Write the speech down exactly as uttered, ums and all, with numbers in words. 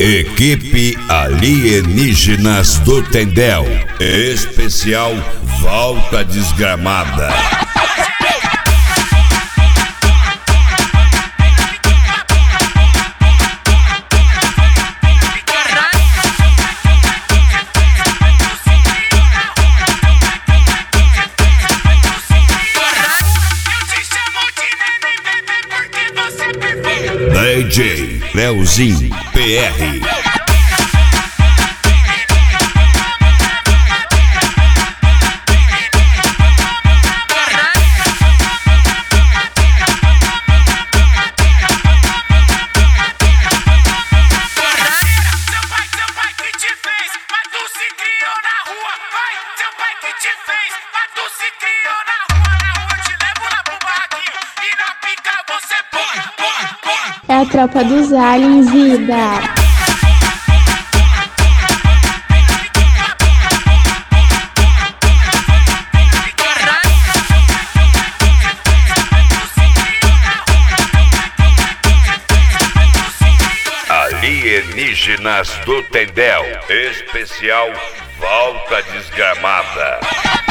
Equipe Alienígenas do Tendel. Especial Volta Desgramada. D J Leozinho P R. É a tropa dos aliens, vida. Alienígenas do Tendel. Especial Volta Desgramada.